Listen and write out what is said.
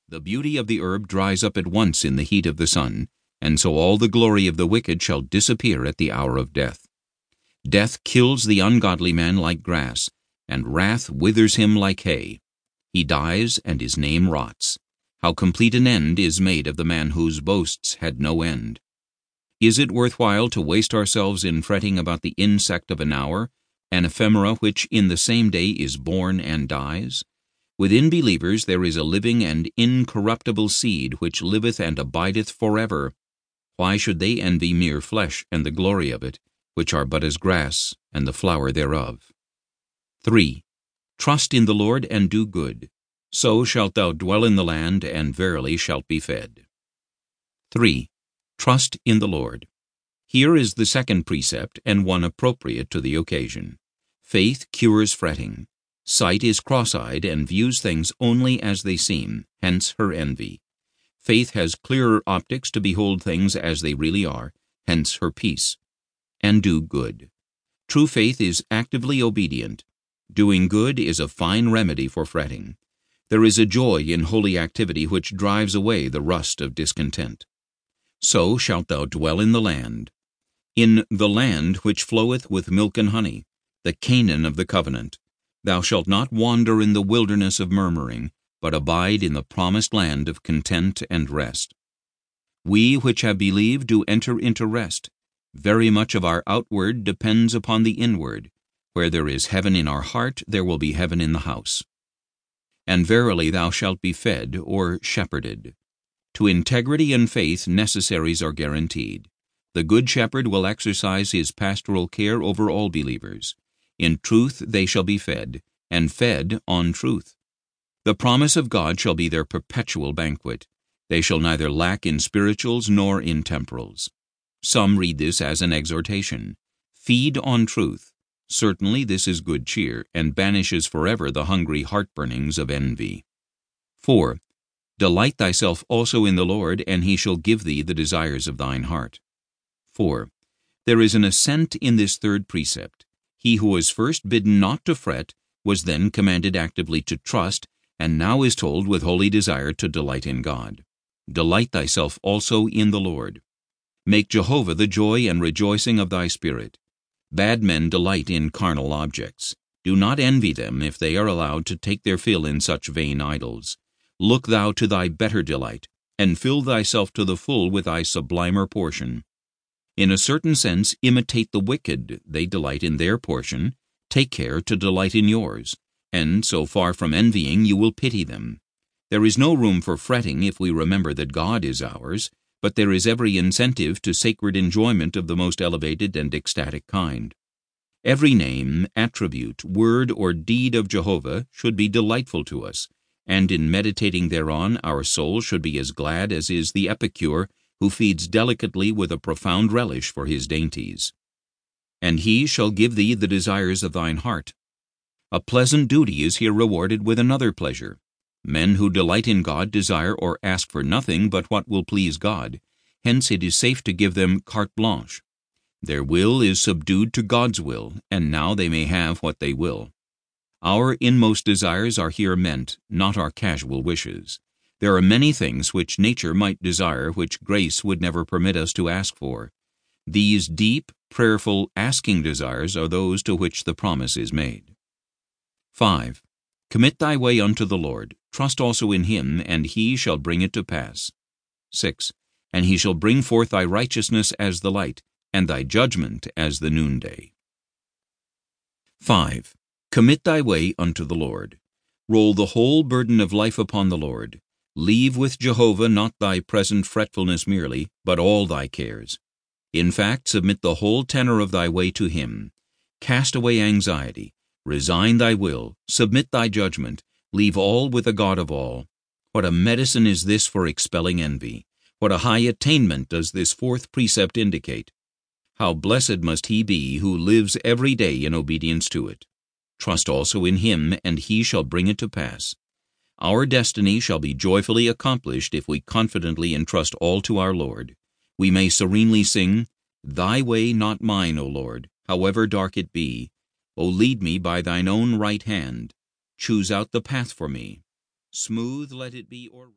The beauty of the herb dries up at once in the heat of the sun, and so all the glory of the wicked shall disappear at the hour of death. Death kills the ungodly man like grass, and wrath withers him like hay. He dies, and his name rots. How complete an end is made of the man whose boasts had no end. Is it worthwhile to waste ourselves in fretting about the insect of an hour, an ephemera which in the same day is born and dies? Within believers there is a living and incorruptible seed which liveth and abideth forever. Why should they envy mere flesh and the glory of it, which are but as grass, and the flower thereof? 3. Trust in the Lord and do good. So shalt thou dwell in the land, and verily shalt be fed. 3. Trust in the Lord. Here is the second precept, and one appropriate to the occasion. Faith cures fretting. Sight is cross-eyed and views things only as they seem, hence her envy. Faith has clearer optics to behold things as they really are, hence her peace. And do good. True faith is actively obedient. Doing good is a fine remedy for fretting. There is a joy in holy activity which drives away the rust of discontent. So shalt thou dwell in the land. In the land which floweth with milk and honey, the Canaan of the covenant. Thou shalt not wander in the wilderness of murmuring, but abide in the promised land of content and rest. We which have believed do enter into rest. Very much of our outward depends upon the inward. Where there is heaven in our heart, there will be heaven in the house. And verily thou shalt be fed, or shepherded. To integrity and faith necessaries are guaranteed. The good shepherd will exercise his pastoral care over all believers. In truth they shall be fed, and fed on truth. The promise of God shall be their perpetual banquet. They shall neither lack in spirituals nor in temporals. Some read this as an exhortation. Feed on truth. Certainly this is good cheer, and banishes forever the hungry heart-burnings of envy. 4. Delight thyself also in the Lord, and he shall give thee the desires of thine heart. 4. There is an assent in this third precept. He who was first bidden not to fret was then commanded actively to trust, and now is told with holy desire to delight in God. Delight thyself also in the Lord. Make Jehovah the joy and rejoicing of thy spirit. Bad men delight in carnal objects. Do not envy them if they are allowed to take their fill in such vain idols. Look thou to thy better delight, and fill thyself to the full with thy sublimer portion. In a certain sense, imitate the wicked. They delight in their portion. Take care to delight in yours, and so far from envying, you will pity them. There is no room for fretting if we remember that God is ours, but there is every incentive to sacred enjoyment of the most elevated and ecstatic kind. Every name, attribute, word, or deed of Jehovah should be delightful to us, and in meditating thereon our soul should be as glad as is the epicure who feeds delicately with a profound relish for his dainties. And he shall give thee the desires of thine heart. A pleasant duty is here rewarded with another pleasure. Men who delight in God desire or ask for nothing but what will please God. Hence it is safe to give them carte blanche. Their will is subdued to God's will, and now they may have what they will. Our inmost desires are here meant, not our casual wishes. There are many things which nature might desire which grace would never permit us to ask for. These deep, prayerful, asking desires are those to which the promise is made. 5. Commit thy way unto the Lord. Trust also in him, and he shall bring it to pass. 6. And he shall bring forth thy righteousness as the light, and thy judgment as the noonday. 5. Commit thy way unto the Lord. Roll the whole burden of life upon the Lord. Leave with Jehovah not thy present fretfulness merely, but all thy cares. In fact, submit the whole tenor of thy way to him. Cast away anxiety. Resign thy will. Submit thy judgment. Leave all with the God of all. What a medicine is this for expelling envy! What a high attainment does this fourth precept indicate! How blessed must he be who lives every day in obedience to it! Trust also in him, and he shall bring it to pass. Our destiny shall be joyfully accomplished if we confidently entrust all to our Lord. We may serenely sing, Thy way, not mine, O Lord, however dark it be. O lead me by thine own right hand. Choose out the path for me. Smooth let it be or